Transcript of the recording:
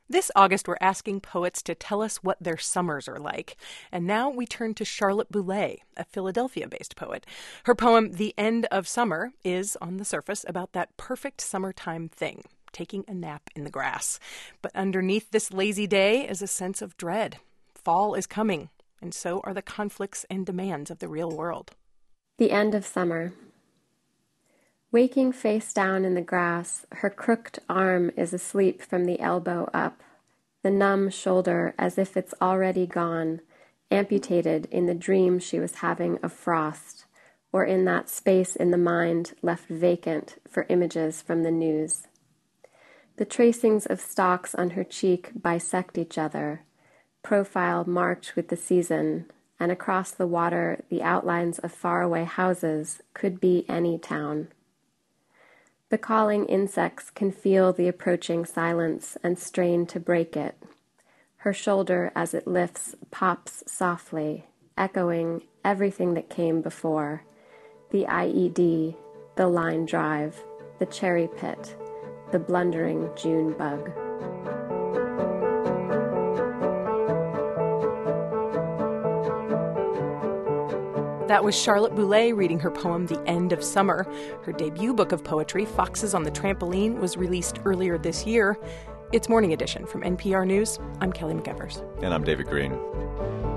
This August, we're asking poets to tell us what their summers are like. And now we turn to Charlotte Boulay, a Philadelphia-based poet. Her poem, The End of Summer, is, on the surface, about that perfect summertime thing, taking a nap in the grass. But underneath this lazy day is a sense of dread. Fall is coming, and so are the conflicts and demands of the real world. The End of Summer. Waking face down in the grass, her crooked arm is asleep from the elbow up, the numb shoulder as if it's already gone, amputated in the dream she was having of frost, or in that space in the mind left vacant for images from the news. The tracings of stalks on her cheek bisect each other, profile marked with the season, and across the water the outlines of faraway houses could be any town. The calling insects can feel the approaching silence and strain to break it. Her shoulder, as it lifts, pops softly, echoing everything that came before. The IED, the line drive, the cherry pit, the blundering June bug. That was Charlotte Boulay reading her poem, The End of Summer. Her debut book of poetry, Foxes on the Trampoline, was released earlier this year. It's Morning Edition from NPR News. I'm Kelly McEvers. And I'm David Green.